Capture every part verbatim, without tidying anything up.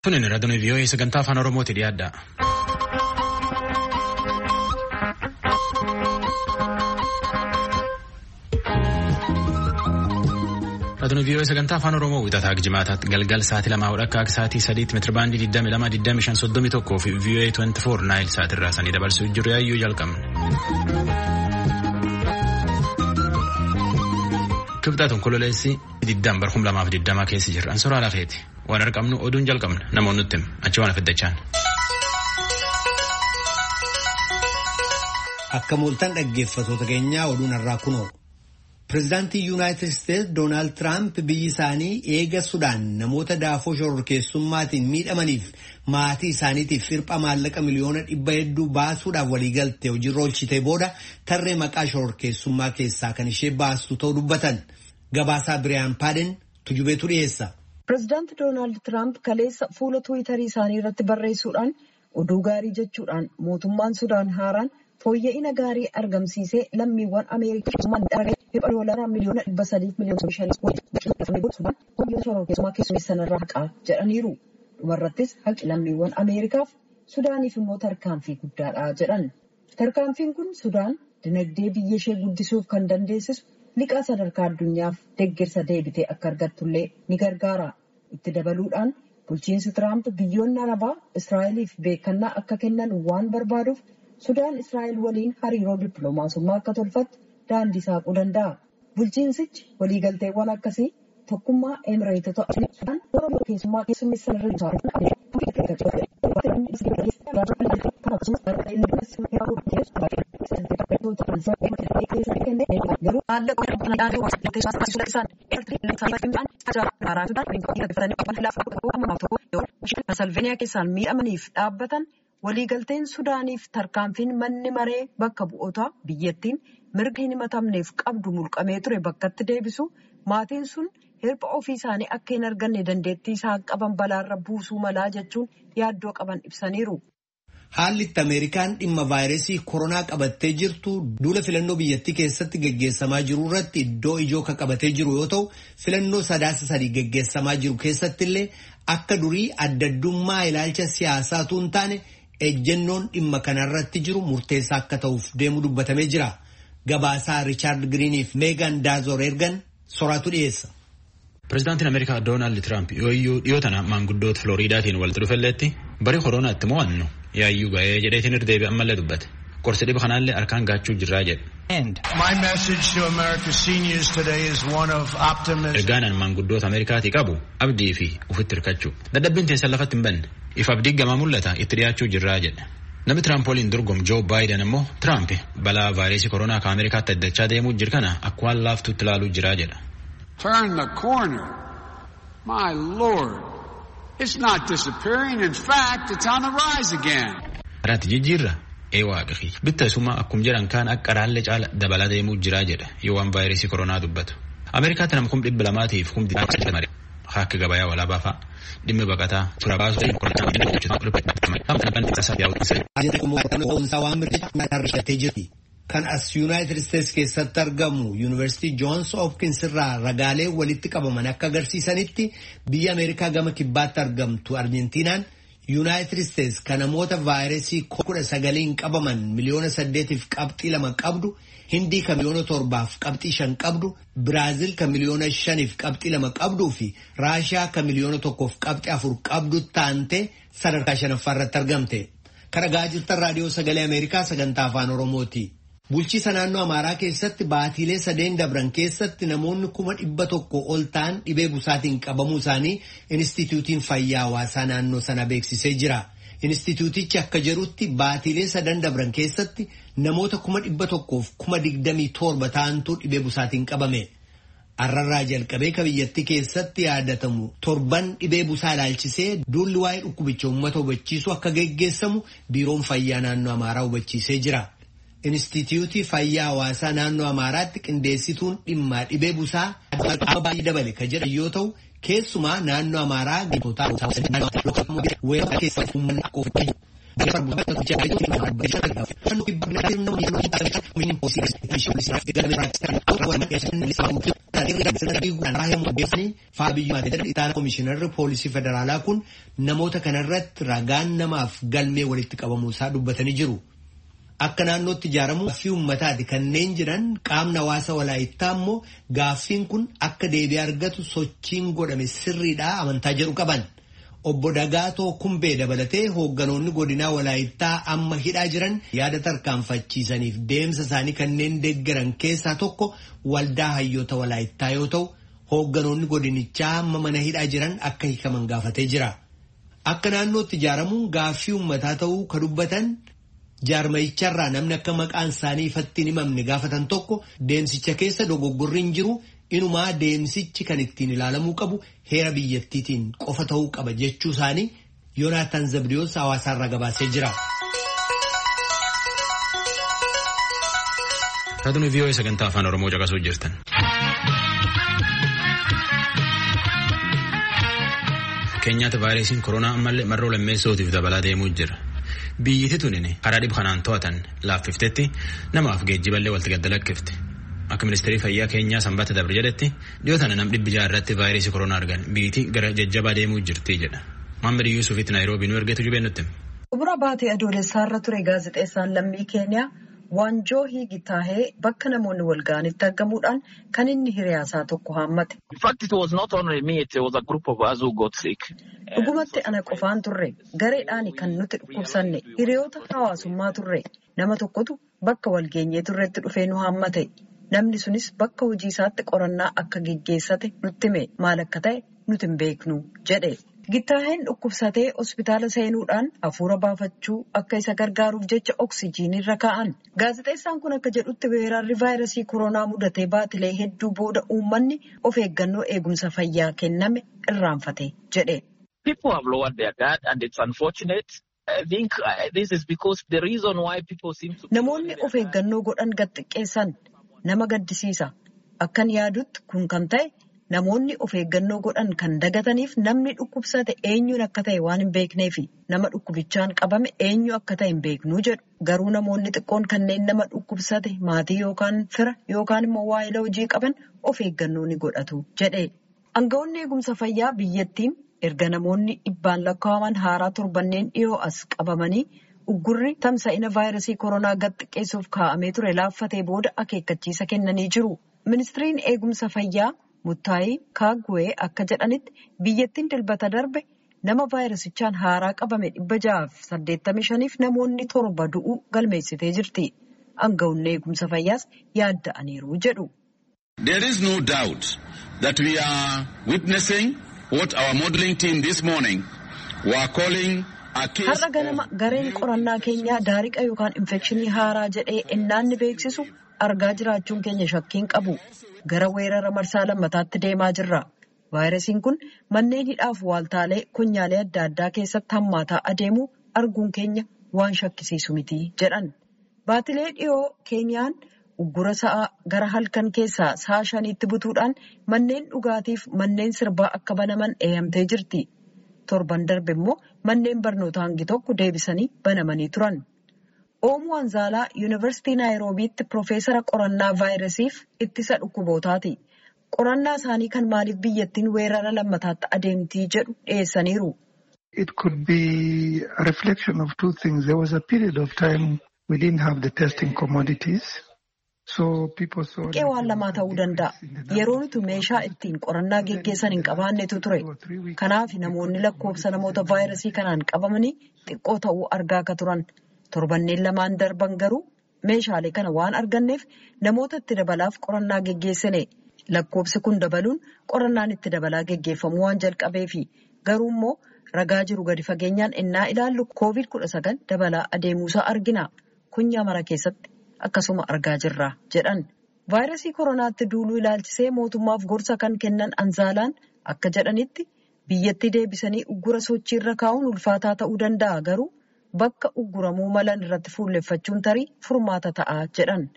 Tunin raadiyoo V O A sagantaa afaan Oromooti dhiyaadha. Raadiyoo V O A sagantaa afaan Oromoo wixataa jimaataatti galgal sa'aatii lamaa hodha akka sa'aatii sadiitti meetira baandii digdami lama digdami shan soddomi tokkoo fi V O A twenty four naayil sa'aatirraa sanii dabarsuu jiru yaayyuu jalqabne. Kibxaatuun kololeessi diddam barkum lamaaf diddamaa keessa jirra. Ansoraa lafeeti. Waan arqabnu oduun jalqabna. Namoonni nutti achi waan afiddachaan. Akka mooltan dhaggeeffatoota keenyaa oduun har'aa kunoo. Pireezidaantii Yuunaayitid Isteetsi Doonaald Tiraamp biyyi isaanii eega Sudaan namoota daafoo shororkeessummaatiin miidhamaniif maatii isaaniitiif firpha maallaqa miliyoona dhibba hedduu baasuudhaaf waliigalte hojiirra oolchitee booda tarree maqaa shororkeessummaa keessaa kan ishee baastu ta'uu dubbatan. Gabaasaa Biriyaan Paaden tujubeetu dhiyeessa. Pireezidaanti Doonaald Tiraamp kaleessa fuula Tiwiitarii isaanii irratti barreessuudhaan oduu gaarii jechuudhaan mootummaan Sudaan haaraan fooyya'ina gaarii argamsiisee lammiiwwan Ameerikaa Dhibba doolaraa miliyoona dhibba sadiif miliyoona shanii Sudaan hojii shororkeessummaa keessummeessan irraa haqaa jedhaniiru. Dhumarrattis haqi lammiiwwan Ameerikaaf Sudaaniif immoo tarkaanfii guddaadha jedhan. Tarkaanfiin kun Sudaan dinagdee biyya ishee guddisuuf kan dandeessisu liqaa sadarkaa addunyaaf deeggarsa deebitee akka argattullee ni gargaara. Itti dabaluudhaan bulchiinsi Tiraamp biyyoonni Arabaa Israa'eliif beekannaa akka kennan waan barbaaduuf Sudaan Israa'el waliin hariiroo dippiloomaasummaa akka tolfattu daandii saaquu danda'a. Bulchiinsichi waliigalteewwan akkasii tokkummaa Emireetota Sudaan keessummaa keessummeessan Salveeniyaa keessaan miidhamaniif dhaabbatan waliigalteen Sudaaniif tarkaanfiin manni maree bakka bu'oota biyyattiin mirga hin himatamneef qabdu mulqamee ture bakkatti deebisu maatiin sun hirpha ofii isaanii akka hin arganne dandeettii isaan qaban balaarra buusuu malaa jechuun yaaddoo qaban ibsaniiru. Haalli itti Ameerikaan dhimma vaayirasii koronaa qabattee jirtu duula filannoo biyyattii keessatti geggeessamaa jiru irratti iddoo ijoo kan qabatee jiru yoo ta'u filannoo sadaasa sadii geggeessamaa jiru keessatti illee akka durii addaddummaa ilaalcha siyaasaatu hin taane ejjennoon dhimma kanarratti jiru murteessaa akka ta'uuf deemu dubbatamee jira. Gabaasaa Riichaard Giriiniif Meegan Daazoor ergan soraatu dhiyeessa. Pireezidaantiin Ameerikaa Doonaald Tiraamp yooyyuu dhiyootana maanguddoota Filooriidaatiin walitti dhufelleetti barii koronaatti mo'annu yaayyuu ga'ee jedheetiin irdeebi ammallee dubbate. Qorsi dhiba kanaallee harkaan gaachuu jirraa jedhe. Ergaan maanguddoota Ameerikaatii qabu abdii fi ufitti hirkachuu. Dadhabbiin teessan lafatti hin banne. If abdii gamaa mul'ata itti dhiyaachuu jirraa jedhe. Namni Tiraamp waliin dorgomu Joo Baayiden immoo Tiraamp balaa vaayirasii koronaa kan Ameerikaatti addachaa deemuu jiru kana akka waan laaftuutti ilaaluu jiraa jedha. Turn the corner. My Lord. It's not disappearing. In fact, it's on the rise again. Karaatti jijjiirra ee waaqi. Bitta isuma akkum jedhan kaan akka raallee caala dabalaa deemuu jiraa jedha yoo waan vaayirasii koronaa dubbatu. Ameerikaatti nama kum dhibba lamaatiif kum dhibba akka gabayaa walaabaa fa'a dhimmi baqataa tura baasuu kan as Yuunaayitid Isteetsi keessatti argamu Yuunivarsiitii Joons Hopkins irraa ragaalee walitti qabaman akka agarsiisanitti biyya Ameerikaa gama kibbaatti argamtu Arjentiinaan Yuunaayitid Isteetsi kan namoota vaayirasii kudha sagaliin qabaman miliyoona saddeetiif qabxii lama qabdu, Hindii kan miliyoona torbaaf qabxii shan qabdu, Biraazil kan miliyoona shaniif qabxii lama qabduu fi Raashiyaa kan miliyoona tokkoof qabxii afur qabdu taante sadarkaa shanaffaa irratti argamte. Kan dhaggeeffachaa jirtan raadiyoo sagalee Ameerikaa sagantaa afaan Oromooti. Bulchiisa naannoo Amaaraa keessatti baatiilee sadeen dabran keessatti namoonni kuma dhibba tokko ol ta'an dhibee busaatiin qabamuu isaanii Inistituutiin Fayyaa Hawaasaa naannoo sana beeksisee jira. Inistituutichi akka jedhutti baatiilee sadan dabran keessatti namoota kuma dhibba tokkoof kuma digdamii torba ta'antu dhibee busaatiin qabame. Arrarraa jalqabee ka biyyattii keessatti yaadatamu torban dhibee busaa ilaalchisee duulli waa'ee dhukkubicha uummata hubachiisu akka geggeessamu biiroon fayyaa naannoo Amaaraa hubachiisee jira. Inistituutii Fayyaa Hawaasaa naannoo Amaaraatti qindeessituun dhimma dhibee busaa baay'ee dabale ka jedhan yoo ta'u keessumaa naannoo Amaaraa gosoota weerara keessa uummanni akka Itaan Komishinarri Poolisii Federaalaa kun namoota kanarratti ragaan namaaf galmee walitti qabamuu isaa dubbatanii jiru. Akka naannootti ijaaramu gaaffii uummataati kanneen jiran qaamni hawaasa walaayittaa immoo gaaffiin kun akka deebii argatu sochiin godhame sirriidhaa amantaa jedhu qaban. Obbo Dagaatoo Kumbee dabalatee hoogganoonni godinaa walaayittaa amma hidhaa jiran yaada tarkaanfachiisaniif deemsa isaanii kanneen deeggaran keessaa tokko waldaa hayyoota walaayittaa yoo ta'u hoogganoonni godinichaa amma mana hidhaa jiran akka hiikaman gaafatee jira. Akka naannootti ijaaramuun gaaffii uummataa ta'uu ka dubbatan jaarmayicharraa namni akka maqaan isaanii ifatti hin himamne gaafatan tokko deemsicha keessa dogoggorri hin jiru. Inumaa deemsichi kan ittiin ilaalamuu qabu heera biyyattiitiin qofa ta'uu qaba jechuu isaanii Yoonaataan Zabdiyoos hawaasaarraa gabaasee jira. Raadiyoo V O A sagantaa afaan Oromoo caqasuu jirtan. Keenyaatti vaayirasiin koronaa ammallee marroo lammeessootiif dabalaa deemuu jira. Biyyatti tunini karaa dhib kanaan to'atan laaffiftetti namaaf geejjiballee walitti gaddalakkifte. Akka ministeerri fayyaa keenyaa sanbata dabre jedhetti dhiyootaan nam dhibbi jaha irratti vaayirasii koronaa argan biyyatti gara jajjabaa deemuu jirti jedha. Muhammad Yuusufitti Naayiroobii nu ergeetu jubee nutti. Xumura baatee adoolessaarra ture gaazexeessaan lammii Keeniyaa Waanjoo Hiigitaahee bakka namoonni wal ga'anitti argamuudhaan kan inni hiriyaasaa tokko haammate. Dhugumatti ana qofaan turre gareedhaan kan nuti dhukkubsanne hiriyoota hawaasummaa turre nama tokkotu bakka wal geenyee turreetti dhufee nu haammate. Namni sunis bakka hojii isaatti qorannaa akka geggeessate nutti hime maal akka ta'e nuti hin beeknu jedhe. Gitaaheen dhukkubsatee hospitaala seenuudhaan hafuura baafachuu akka isa gargaaruuf jecha oksijiinii irra kaa'an. Gaazexeessaan kun akka jedhutti weerarri vaayirasii koronaa mudatee baatilee hedduu booda uummanni of eeggannoo eegumsa fayyaa kenname irraanfate jedhe. Namoonni of eeggannoo godhan gad xiqqeessan nama gaddisiisa. Akkan yaadutti kun kan ta'e namoonni of eeggannoo godhan kan dagataniif namni dhukkubsate eenyuun akka ta'e waan hin beekneefi nama dhukkubichaan qabame eenyu akka ta'e hin beeknuu jedhu. Garuu namoonni xiqqoon kanneen nama dhukkubsate maatii yookaan fira yookaan immoo waa'ila hojii qaban of eeggannoo ni godhatu jedhe. Aangawoonni eegumsa fayyaa biyyattiin erga namoonni dhibbaan lakkaa'aman haaraa torbanneen dhiyoo as qabamanii uggurri tamsa'ina vaayirasii koronaa gad xiqqeessuuf kaa'amee ture laaffatee booda akeekkachiisa kennanii jiru. Ministiriin eegumsa fayyaa Muttaayii Kaagwee akka jedhanitti biyyattiin dilbata darbe nama vaayirasichaan haaraa qabame dhibba jahaaf saddeettamii shaniif namoonni torba du'uu galmeessitee jirti. Aangawoonni eegumsa fayyaas yaadda'aniiru jedhu. There is no doubt that we are witnessing what our modeling team this morning were calling a case. Har'a ganama gareen qorannaa keenyaa daariqa yookaan infekshinii haaraa jedhee ennaanni beeksisu argaa jiraachuun keenya shakkiin qabu. Gara weerara marsaa lammataatti deemaa jirra. Vaayirasiin kun manneen hidhaaf waaltaalee konyaalee adda addaa keessatti hammaataa adeemuu arguun keenya waan shakkisiisu miti jedhan. Baatilee dhiyoo Keeniyaan uggura sa'aa gara halkan keessaa sa'a shaniitti butuudhaan manneen dhugaatiif manneen sirbaa akka banaman eeyamtee jirti. Torban darbe immoo manneen barnootaa hangi tokko deebisanii banamanii turan. Oomu Wanzaalaa Yuunivarsiitii Naayiroobiitti Piroofeesara qorannaa vaayirasiif ittisa dhukkubootaati. Qorannaa isaanii kan maaliif biyyattiin weerara lammataatti adeemtii jedhu dhiyeessaniiru. It could be a reflection of two things. There was a period of time we didn't have the testing commodities. Qe'ee waan lamaa ta'uu danda'a. Yeroo nuti meeshaa ittiin qorannaa geggeessan hin qabaannetu ture. Kanaaf namoonni lakkoofsa namoota vaayirasii kanaan qabamanii xiqqoo ta'uu argaa akka turan. Torbanneen lamaan darban garuu meeshaalee kana waan arganneef namoota itti dabalaaf qorannaa geggeessine. Lakkoofsi kun dabaluun qorannaan itti dabalaa geggeeffamu waan jalqabeefi. Garuu immoo ragaa jiru gadi fageenyaan innaa ilaallu koovid kudha sagal dabalaa adeemuusaa argina. Kunyaa mara keessatti akkasuma argaa jirra jedhan. Vaayirasii koronaatti duuluu ilaalchisee mootummaaf gorsa kan kennan Anzaalaan akka jedhanitti biyyatti deebisanii uggura sochiirra kaa'uun ulfaataa ta'uu danda'a garuu bakka ugguramuu malan irratti fuulleffachuun tarii furmaata ta'a jedhan.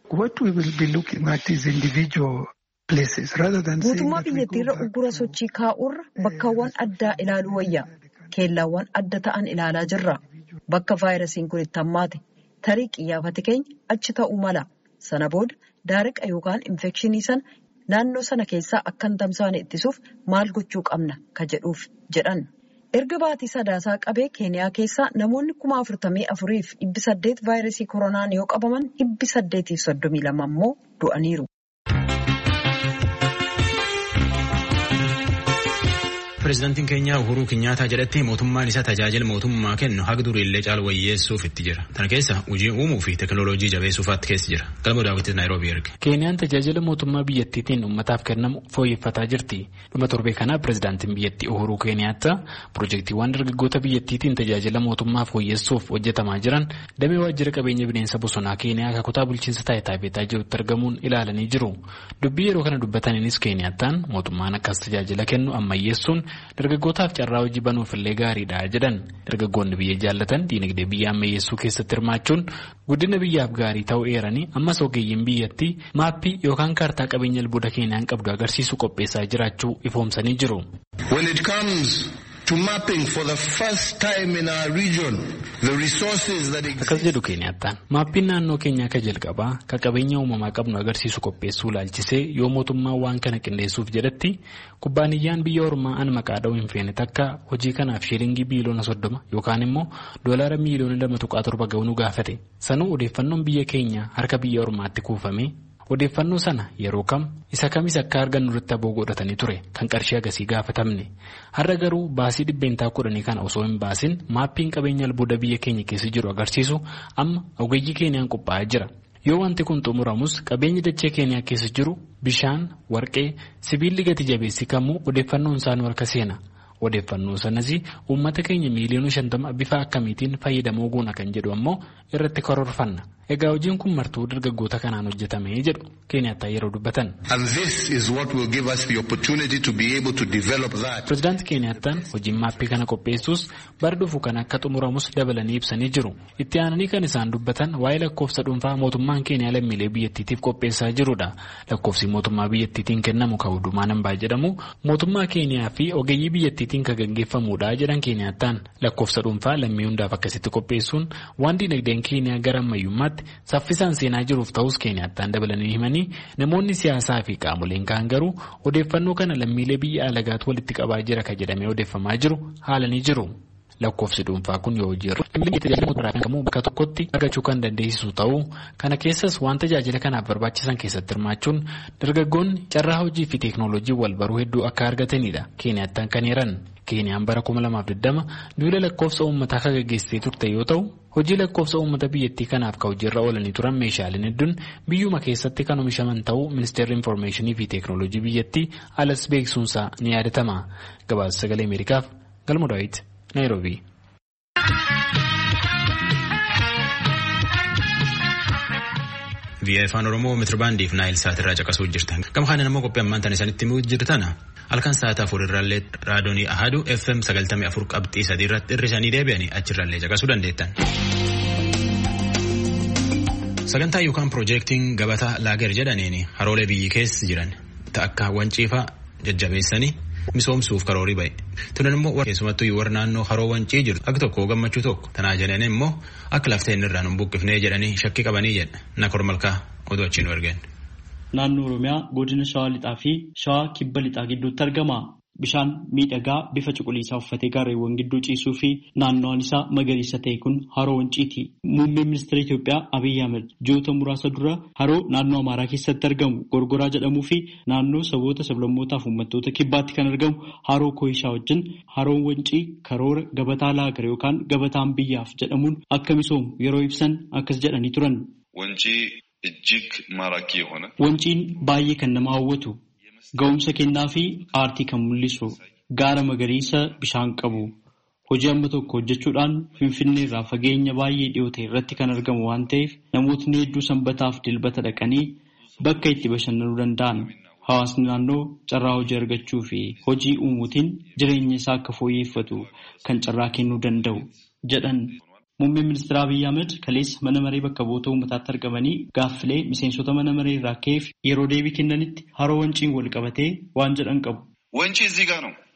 Mootummaa biyyattiirra uggura sochii kaa'urra bakkaawwan addaa ilaaluu wayya. Keellaawwan adda ta'an ilaalaa jirra. Bakka vaayirasiin kun itti hammaate. Tarii qiyyaafati keenya achi ta'uu mala. Sana booda daariqa yookaan infekshinii sana naannoo sana keessaa akka hin tamsaane ittisuuf maal gochuu qabna ka jedhuuf jedhan. Erga baatii sadaasaa qabee Keeniyaa keessaa namoonni kuma afurtamii afuriif dhibbi saddeet vaayirasii koronaan yoo qabaman dhibbi saddeetiif soddomii lama immoo du'aniiru. Pireezidaantiin Keenyaa Uhuruu Kinyaataa jedhatti mootummaan isaa tajaajila mootummaa kennu haga duriillee caala wayyeessuuf itti jira. Kana keessa hojii uumuu fi teekinooloojii jabeessuufaatti keessa jira. Galma daawwitis Naayiroobii erge. Keeniyaan tajaajila mootummaa biyyattiitiin uummataaf kennamu fooyyeffataa jirti. Dhuma torbee kana pireezidaantiin biyyattii Uhuruu Keeniyaataa piroojeektiiwwan dargaggoota biyyattiitiin tajaajila mootummaa fooyyessuuf hojjetamaa jiran damee waajjira qabeenya bineensa bosonaa Keeniyaa akka kutaa bulchiinsa taayitaa beetaa jirutti argamuun ilaalanii jiru. Dubbii yeroo kana dubbataniinis Keeniyaataan mootummaan akkas tajaajila kennu ammayyeessuun dargaggootaaf carraa hojii banuuf illee gaariidha jedhan. Dargaggoonni biyya jaallatan diinagdee biyya ammayyeessuu keessatti hirmaachuun guddina biyyaaf gaarii ta'uu eeranii ammas ogeeyyiin biyyattii maappii yookaan kaartaa qabeenya albuuda Keeniyaan qabdu agarsiisu qopheessaa jiraachuu ifoomsanii jiru. When it comes to mapping for the first time in our region the resources that exist. Akkas jedhu Keeniyaataan maappiin naannoo keenyaa ka jalqabaa ka qabeenya uumamaa qabnu agarsiisu qopheessuu laalchisee yoo mootummaan waan kana qindeessuuf jedhatti kubbaaniyyaan biyya ormaa an maqaa dha'uu hin feene takka hojii kanaaf shiilingii biiliyoona soddoma yookaan immoo doolaara miiliyoona lama tuqaa torba ga'uu nu gaafate. Sanuu odeeffannoon biyya keenya harka biyya ormaatti kuufame. Odeeffannoo sana yeroo kam isa kamis akka argannu irratti aboo godhatanii ture kan qarshii agasii gaafatamne. Har'a garuu baasii dhibbeentaa kudhanii kana osoo hin baasin maappiin qabeenya albuuda biyya keenya keessa jiru agarsiisu amma ogeeyyii Keeniyaan qophaa'aa jira. Yoo wanti kun xumuramus qabeenyi dachee Keeniyaa keessa jiru bishaan, warqee, sibiilli gati jabeessi kamuu odeeffannoon isaanii harka seena. Odeeffannoo sanas uummata keenya miiliyoona shantama bifa akkamiitiin fayyadamoo goona kan jedhu ammoo irratti karoorfanna. Egaa hojiin kun martuu dargaggoota kanaan hojjetamee jedhu Keeniyaataa yeroo dubbatan. And this is what will give us the opportunity to be able to develop that. Pireezidaanti Keeniyaataan hojiin maappii kana qopheessuus bara dhufu kan akka xumuramus dabalanii ibsanii jiru. Itti aananii kan isaan dubbatan waa'ee lakkoofsa dhuunfaa mootummaan Keeniyaa lammiilee biyyattiitiif qopheessaa jirudha. Lakkoofsi mootummaa biyyattiitiin kennamu kan hundumaa nambaa jedhamu mootummaa Keeniyaa fi ogeeyyii biyyattiitiin kan gaggeeffamudha jedhan Keeniyaataan. Lakkoofsa dhuunfaa lammii hundaaf akkasitti qopheessuun waan dinagdeen Keeniyaa gara ammayyummaatti saffisaan seenaa jiruuf ta'us Keeniyaataan dabalanii himanii namoonni siyaasaa fi qaamoleen kaan garuu odeeffannoo kana lammiilee biyya alagaatu walitti qabaa jira ka jedhamee odeeffamaa jiru haalanii jiru. Lakkoofsi dhuunfaa kun yoo hojii irra bakka tokkotti argachuu kan dandeessisu ta'uu kana keessas waan tajaajila kanaaf barbaachisan keessatti hirmaachuun dargaggoonni carraa hojii fi teeknooloojii wal baruu hedduu akka argatanidha Keeniyaataan kan eeran. Keeniyaan bara kuma lamaaf digdama duula lakkoofsa uummataa kan gaggeessitee turte yoo ta'u hojii lakkoofsa uummata biyyattii kanaaf ka hojiirra oolanii turan meeshaaleen hedduun biyyuma keessatti kan oomishaman ta'uu ministeerri infoormeeshinii fi teeknooloojii biyyattii alas beeksisuunsaa ni yaadatama. Gabaasa sagalee Ameerikaaf Galma Daawit Naayiroobii. Biyya afaan Oromoo meetirbaandiif Naayil Saatirraa caqasuu jirtan. Gama kanaan immoo qophii ammaan tana isinitti himuu jirtana. Halkan sa'aatii afur irraallee raadiyoonii Ahaduu F M sagaltamii afur qabxii sadii irratti hir'isanii deebi'anii achirraallee caqasuu dandeettan. Sagantaa yookaan piroojeektiin gabataa laager jedhaniin haroolee biyyi keessa jiran akka wanciifaa jajjabeessanii misoomsuuf karoorii ba'e. Tunan immoo keessumattuu warra naannoo haroo wancii jiru akka tokko gammachuu tokko tanaa jedhan immoo akka lafteen irraan hin buqqifnee jedhanii shakkii qabanii jedha. Nakor Malkaa oduu achiin ergeen. Naannoo Oromiyaa godina Shawaa Lixaa fi Shawaa Kibba Lixaa gidduutti argama. Bishaan miidhagaa bifa cuquliisaa uffatee gaarreewwan gidduu ciisuu fi naannoon isaa magariisa ta'e kun haroo wanciiti. Muummeen ministeera Itoophiyaa Abiyyi Ahmed ji'oota muraasa dura haroo naannoo Amaaraa keessatti argamu Gorgoraa jedhamuu fi naannoo saboota sablammootaa fi uummattoota kibbaatti kan argamu haroo Kooyishaa wajjin haroon wancii karoora gabataa laagar yookaan gabataan biyyaaf jedhamuun akka misoomu yeroo ibsan akkas jedhanii turan. Wancii ijjig maarakii የሆነ wanciin baay'ee kan nama hawwatu ga'umsa kennaa fi aartii kan mul'isu gaara magariisa bishaan qabu hojii amma tokko hojjechuudhaan Finfinnee irraa fageenya baay'ee dhiyoo ta'e irratti kan argamu waan ta'eef namootni hedduu sanbataaf dilbata dhaqanii bakka itti bashannanuu danda'an hawaasni naannoo carraa hojii argachuu fi hojii uumuutiin jireenya isaa akka fooyyeffatu kan carraa kennuu danda'u jedhan. Muummeen ministeera Abiyyi Ahmed kaleessa mana maree bakka bu'oota uummataatti argamanii gaaffilee miseensota mana maree irraa ka'eef yeroo deebii kennanitti haroo wanciin wal qabatee waan jedhan qabu. Wanci እዚህ ጋር ነው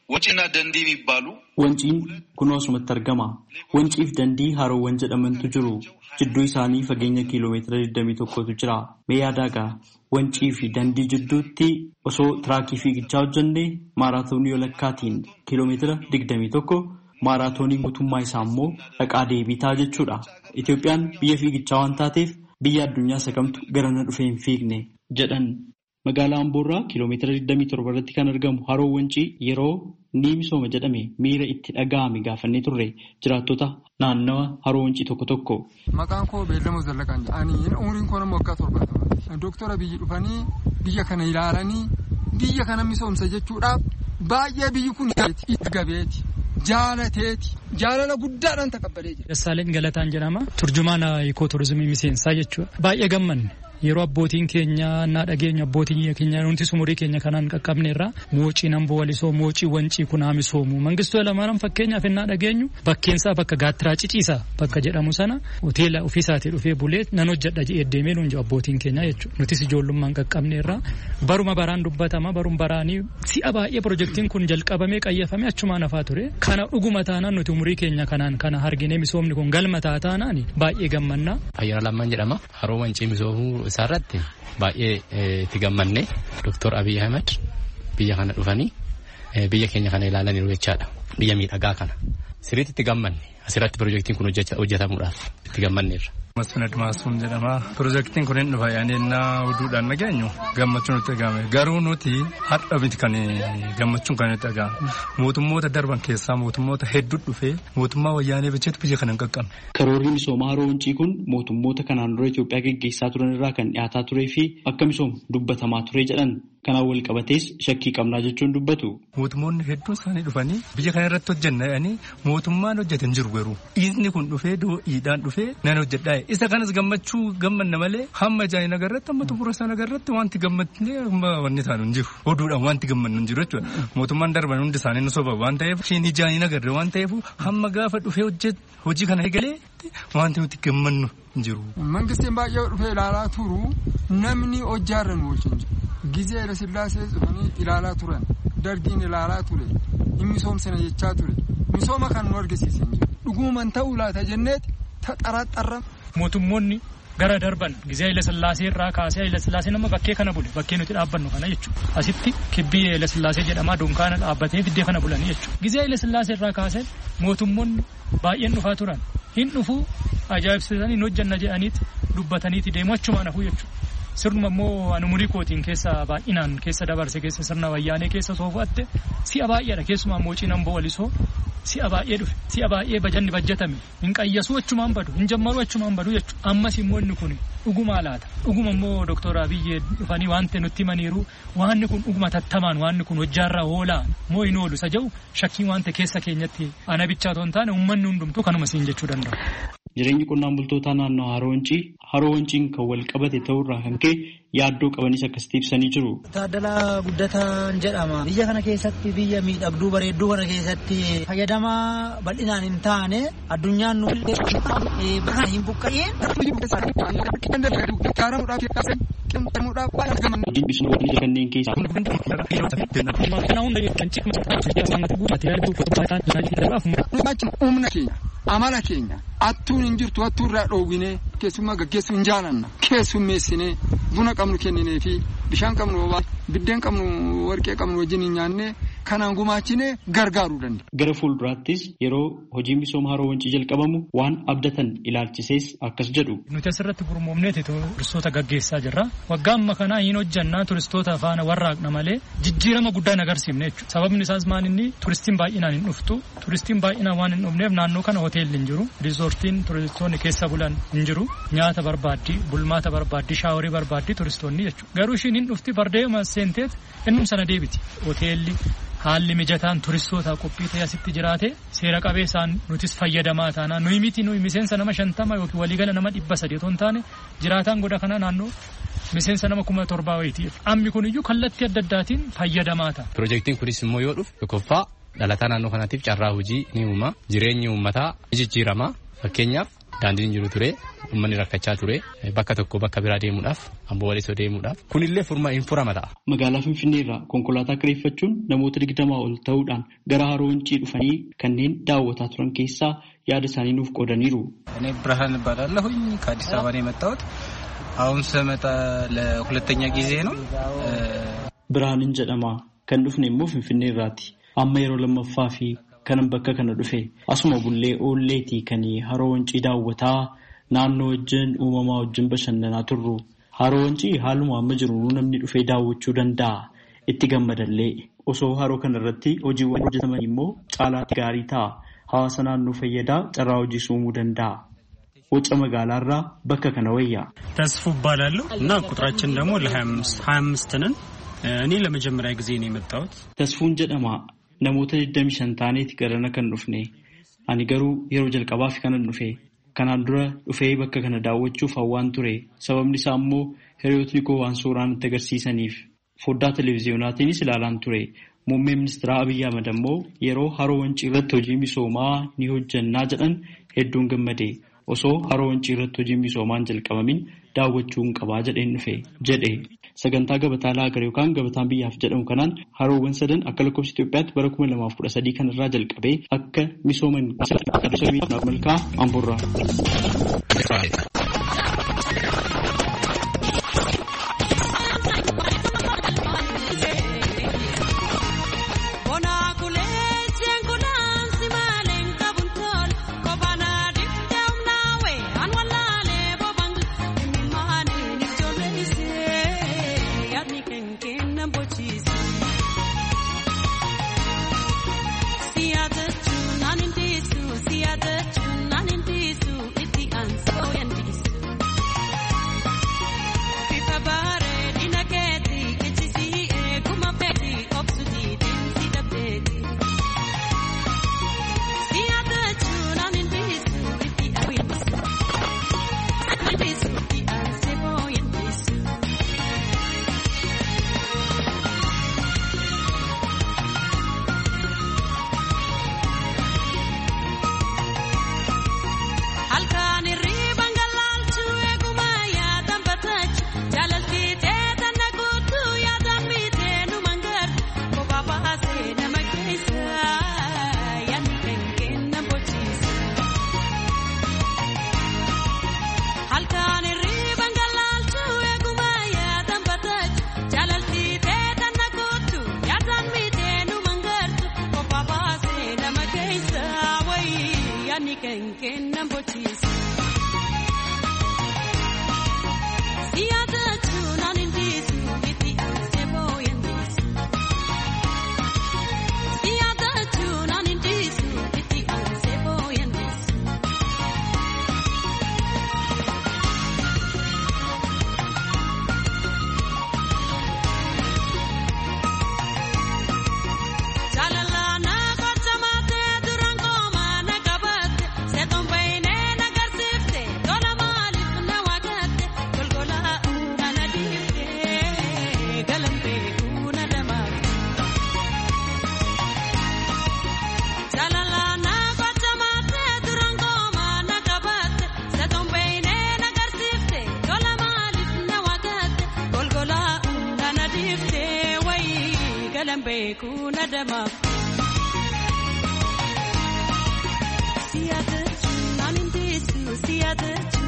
ወንጪና ደንዲ የሚባሉ ወንጪን kunoo asumatti argama. Wanciif dandii haroowwan jedhamantu jiru. Jidduu isaanii fageenya kiiloomeetira digdamii tokkotu jira. Mee yaadaagaa wancii fi dandii jidduutti osoo tiraakii fiigichaa hojjannee maaraatoonii walakkaatiin kiiloomeetira digdamii tokko maaraatoonii guutummaa isaa immoo dhaqaa deebiitaa jechuudha. Itoophiyaan biyya fiigichaa waan taateef biyya addunyaa sakamtu garana dhufee hin fiigne jedhan. Magaalaa Amboorraa kiiloomeetira digdamii torba irratti kan argamu haroo wancii yeroo ni misooma jedhame miira itti dhaga'ame gaafannee turre jiraattota naannawa haroo wancii tokko tokko. Maqaan koo Beellamoo Zallaqaan jedhani umriin koo nama waggaa torbaatama. Dooktora biyyi dhufanii biyya kana ilaalanii biyya kana misoomsa jechuudhaaf baay'ee biyyi kun itti gabeeti. Jaalateeti jaalala guddaadhaan taqabbalee jira. Dassaaleen Galataan jedhama. Turjumaana Ikooturizimii miseensaa jechuudha. Baay'ee gammanne. Yeroo abbootiin keenya naa dhageenyu abbootiin keenya nuti sumurii keenya kanaan qaqqabneerra moocii namboo walisoo moocii wancii kun haa misoomu mangistuu lamaaran fakkeenyaaf innaa dhageenyu bakkeensaa bakka gaattiraa ciciisaa bakka jedhamu sana hoteela ofiisaatii dhufee bulee nan hojjedha jedhee deemee nuun jiru abbootiin keenya jechuudha nutis ijoollummaan qaqqabneerra baruma baraan dubbatama barum baraanii si'a baay'ee pirojektiin kun jalqabamee qayyafamee achumaan hafaa ture kana dhuguma taanaan nuti umurii keenya kanaan kana harginee misoomni kun galma taataanaan baay'ee gammanna. Ayyaana Lammaan jedhama haroo wancii misoomuu isaarratti baay'ee itti gammanne Doktor Abiy Ahmed biyya kana dhufanii biyya keenya kana ilaalanii jechaadha. Biyya miidhagaa kana sirriitti itti gammanne asirratti pirojektiin kun hojjetamuudhaaf itti gammanneerra. Masfin Admaasuun jedhama. Pirojektiin kun hin dhufa yaanennaa oduudhaan nageenyu gammachuun nutti dhagahame. Garuu nuti har'a miti kan gammachuun kan nutti dhagahame. Mootummoota darban keessaa mootummoota hedduu dhufee mootummaa wayyaanee bilcheetu biyya kana hin qaqqabne. Karoorri misoomaa haroo wancii kun mootummoota kanaan dura Itoophiyaa geggeessaa turan irraa kan dhiyaataa turee fi akka misoomu dubbatamaa ture jedhan. Kanaan wal qabatees shakkii qabnaa jechuun dubbatu. Mootummoonni hedduun isaanii dhufanii biyya kana irratti hojjenna jedhanii mootummaan hojjetan jiru garuu inni kun dhufee doo'iidhaan dhufee nan hojjedhaa isa kanas gammachuu gammanna malee hamma jaayina agarratti hamma xumura sana agarratti wanti gammadnee hamma wanni taanu hin jiru oduudhaan wanti gammannu hin jiru jechuudha mootummaan darban hundi isaanii nu soba waan ta'eef ishiin jaayina agarre waan ta'eef hamma gaafa dhufee hojii kana eegalee wanti nuti gammannu hin jiru. Mangistiin baay'ee dhufee ilaalaa turu namni hojjaarra nu wajjin jiru. Gizee Hayila Sillaasee dhufanii ilaalaa turan dargiin ilaalaa ture inni misoomsina jechaa ture misooma kan nu argisiisan jiru dhugumaan ta'uu laata jenneeti taxaraxarra. Mootummoonni gara darban Gizee Hayila Sillaasee irraa kaasee Hayila Sillaasee nama bakkee kana bule bakkee nuti dhaabbannu kana jechuudha asitti kibbii Hayila Sillaasee jedhamaa dunkaana dhaabbatee fiddee kana bulanii jechuudha Gizee Hayila Sillaasee irraa kaasee mootummoonni baay'een dhufaa turan hin dhufuu ajaa'ibsiisanii hin hojjanna jedhaniiti dubbataniiti deemu achumaan hafuu jechuudha. Sirnuma immoo ani umurii kootiin keessa baay'inaan keessa dabarse keessa sirna wayyaanee keessa soofatte si'a baay'eedha keessumaa moocii namboo walisoo si'a baay'ee dhufe si'a baay'ee bajanni bajjatame hin qayyasuu achumaan badu hin jammaruu achumaan badu jechuudha ammas immoo inni kun dhugumaa laata dhuguma immoo Doktor Abiy dhufanii waan ta'e nutti himaniiru waanni kun dhuguma tattamaan waanni kun hojjaarraa oolaa moo hin oolu isa jedhu shakkiin waan ta'e keessa keenyatti ana bichaa otoo hin taane uummanni hundumtuu kanuma siin jechuu danda'a. Jireenyi qonnaan bultootaa naannoo haroo wancii haroo wanciin kan wal qabate ta'urraa kan ka'e yaaddoo qabanis akkasitti ibsanii jiru. Taaddalaa Guddataan jedhama. Biyya kana keessatti biyya miidhagduu bareedduu kana keessatti fayyadamaa bal'inaan hin taane addunyaan nu bakka hin buqqa'een. Hojiin bisoomni kanneen keessaa. Humna keenya amala keenya attuun hin jirtu attuu irraa dhoowwinee keessummaa gaggeessuu hin jaalanna keessummeessinee buna qabnu kenninee fi bishaan qabnu biddeen qabnu warqee qabnu wajjin hin nyaanne kanaan gumaachinee gargaaruu danda'a. Gara fuulduraattis yeroo hojiin misooma haroo wancii jalqabamu waan abdatan ilaalchisees akkas jedhu. Nuti asirratti gurmoomneeti turistoota gaggeessaa jirra. Waggaa amma kanaa hin hojjannaa turistoota faana warraaqna malee jijjiirama guddaa hin agarsiifne jechuudha. Sababni isaas maal inni turistiin baay'inaan hin dhuftu. Turistiin baay'inaan waan hin dhufneef naannoo kana hoteelli hin jiru. Riizoortiin turistoonni keessa bulan hin jiru. Nyaata barbaaddi, bulmaata barbaaddi, shaaworii barbaaddi turistoonni jechuudha. Garuu ishiin hin dhufti bardeema seenteet innum sana deebiti. Hoteelli haalli mijataan turistootaa qophii ta'e asitti jiraate seera qabeessaan nutis fayyadamaa taana nuyi miti nuyi miseensa nama shantama yookiin waliigala nama dhibba sadii otoo hin taane jiraataan goda kanaa naannoo miseensa nama kuma torbaa wayiitiif ammi kun iyyuu kallattii adda addaatiin fayyadamaa ta'a. Pirojektiin kunis immoo yoo dhufu tokkoffaa dhalataa naannoo kanaatiif carraa hojii ni uuma jireenyi uummataa ni jijjiirama fakkeenyaaf daandiin jiru ture uummanni rakkachaa ture bakka tokko bakka biraa deemuudhaaf amboo walisoo deemuudhaaf kunillee furmaa hin furama ta'a. Magaalaa Finfinnee irraa konkolaataa kireeffachuun namoota digdamaa ol ta'uudhaan gara Haroo Wancii dhufanii kanneen daawwataa turan keessaa yaada isaanii nuuf qoodaniiru. እኔ ብርሃን እባላለሁኝ ከአዲስ አበባ ነው የመጣሁት አሁን ስመጣ ለሁለተኛ ጊዜ ነው ብርሃንን jedhama kan dhufne immoo Finfinnee irraati amma yeroo lammaffaa fi kanan bakka kana dhufe asuma bullee oolleetii kan Haroo Wancii daawwataa naannoo wajjin uumamaa wajjin bashannanaa turru Haroo Wancii haaluma amma jiru namni dhufee daawwachuu danda'a itti gammadallee osoo haroo kana irratti hojiiwwan hojjetaman immoo caalaatti gaarii ta'a hawaasa naannoo fayyadaa carraa hojii uumuu danda'a. ወጭ መጋላራ በከ ከነወያ ተስፉ ባላለው እና ቁጥራችን ደግሞ ለ25 25 ነን እኔ ለመጀመሪያ ጊዜ ነው የመጣሁት ተስፉን ጀደማ ነሞተ ደምሸን ታኔት ገረነ ከንዱፍኔ አኒ ገሩ የሮ ጀልቀባፍ ከነዱፌ ከናንዱረ ዱፌ በከ ከነዳዎቹ ፈዋን ቱሬ ሰበምኒ ሳሞ ሄሪዮትኒኮ ዋንሶራን ተገርሲሰኒፍ ፎዳ ቴሌቪዥናቲኒ ስላላን ቱሬ ሙሜ ሚኒስትር አብይ አህመድ ደግሞ የሮ Haroo Wancii irratti hojii misoomaa ni hojjannaa jedhan hedduun gammade osoo Haroo Wancii irratti hojii misoomaan jalqabamin daawwachuun qabaa jedheen dhufe jedhe sagantaa gabataa laagar yookaan gabataan biyyaaf jedhamu kanaan haroowwan sadan akka lakkoofsa Itoophiyaatti bara kuma lamaaf kudha sadii kanarraa jalqabee akka misooman malkaa amburraa. Kuna dama siya de nanin disu siya de